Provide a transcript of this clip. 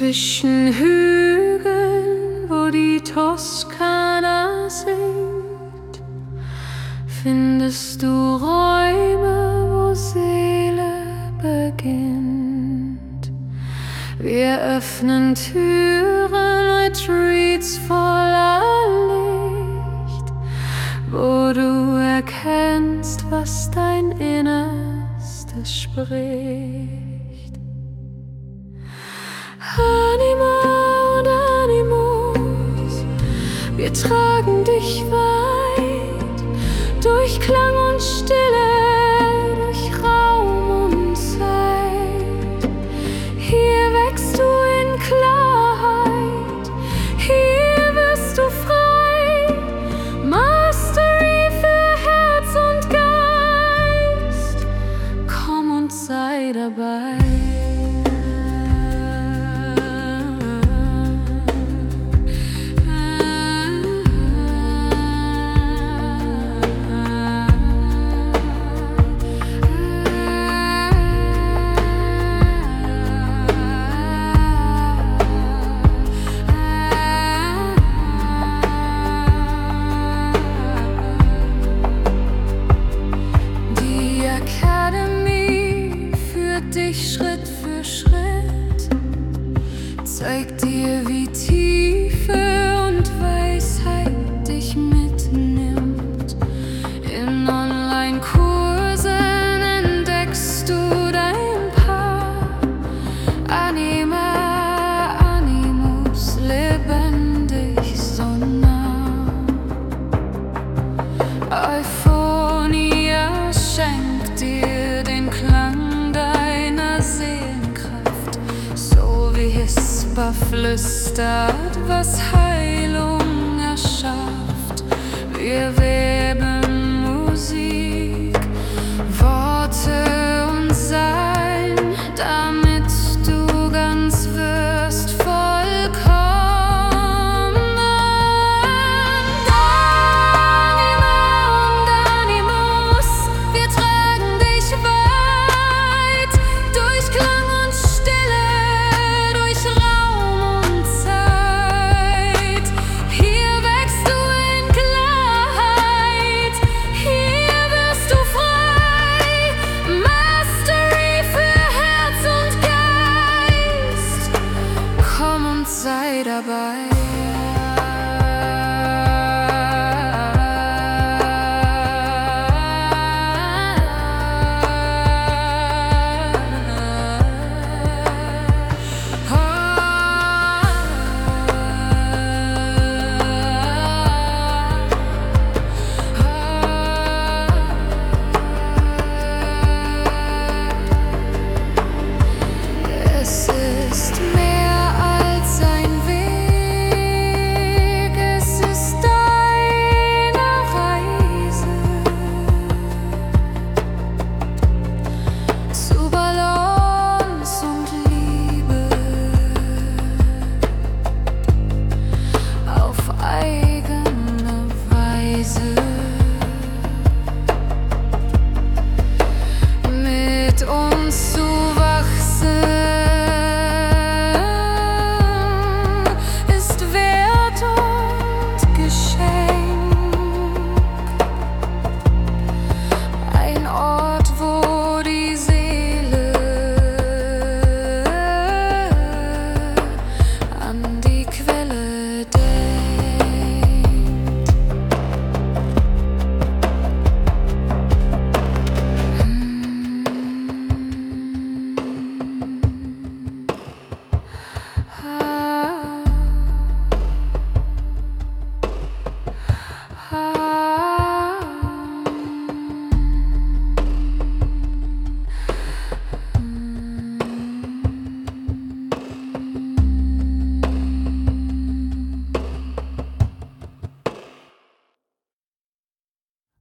Zwischen Hügeln, wo die Toskana singt, findest du Räume, wo Seele beginnt. Wir öffnen Türen, Retreats voller Licht, wo du erkennst, was dein Innerstes spricht. Anima und Animus, wir tragen dich weit, durch Klang und Stille, durch Raum und Zeit. Hier wächst du in Klarheit, hier wirst du frei, Mastery für Herz und Geist. Komm und sei dabei. Dich Schritt für Schritt, zeigt dir, wie Tiefe und Weisheit dich mitnimmt. In Online-Kursen entdeckst du dein Paar. Anima, Animus, lebendig so nah. Euphonia schenkt dir den Klang Seelenkraft, so wie Hispa flüstert, was Heilung erschafft. Wir werden